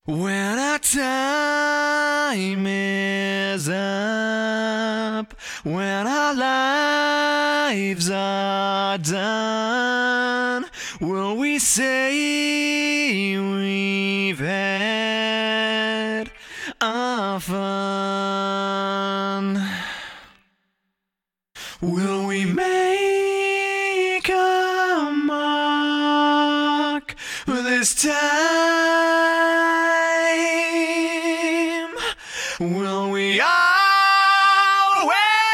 When our time is up, when our lives are done, will we say we've had our fun? Will we make a mark this time? Will we always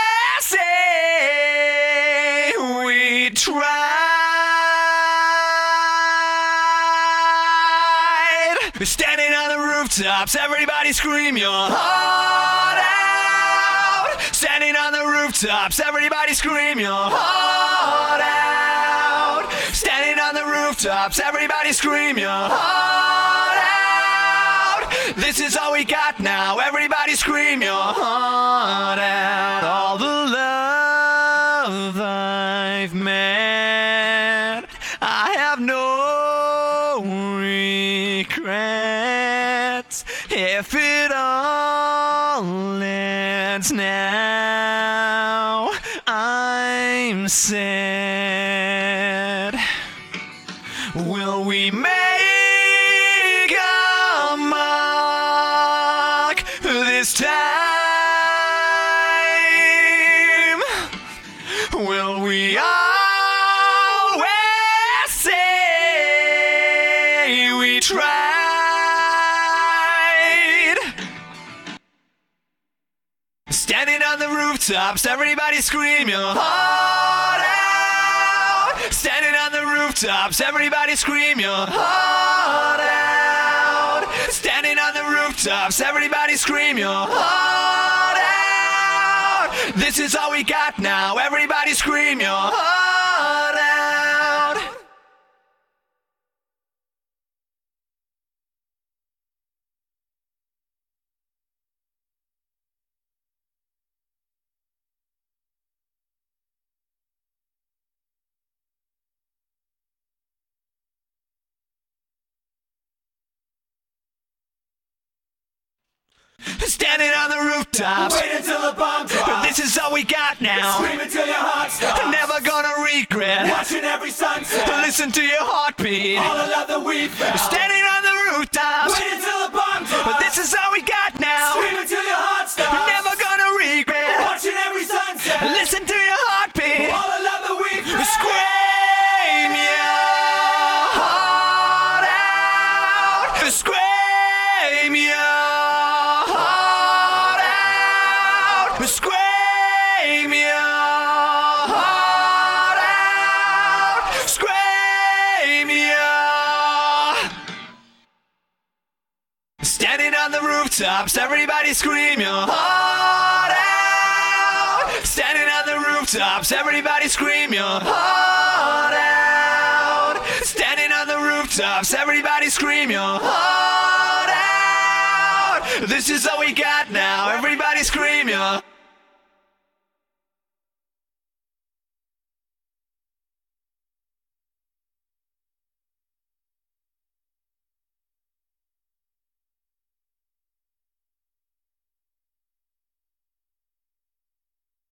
say we tried? Standing on the rooftops, everybody scream your heart out. Standing on the rooftops, everybody scream your heart out. Standing on the rooftops, everybody scream your heart out. This is all we got now, everybody scream your heart out. All the love I've met, I have no regrets. If it all ends now, I'm sad. Will we make a mark this time? Will we always say we tried? Standing on the rooftops, everybody scream your heart out. Standing on the rooftops, everybody scream your heart out. Standing on the rooftops, everybody scream your heart out. This is all we got now, everybody scream your heart out. Standing on the rooftops, wait until the bomb drops. this is all we got now. Scream until your heart stops. Never gonna regret. Watching every sunset. Listen to your heartbeat. All the love that we felt. Standing on the rooftops, Wait until the bomb drops. this is all we got now. Scream until your heart stops. Never gonna regret. Watching every sunset. Listen to your heartbeat. All the love that we felt. Scream your heart out. Scream your heart out. Scream your heart out. Scream your. Standing on the rooftops, everybody scream your heart out. Standing on the rooftops, everybody scream your heart out. Standing on the rooftops, everybody scream your heart out. This is all we got now, everybody scream your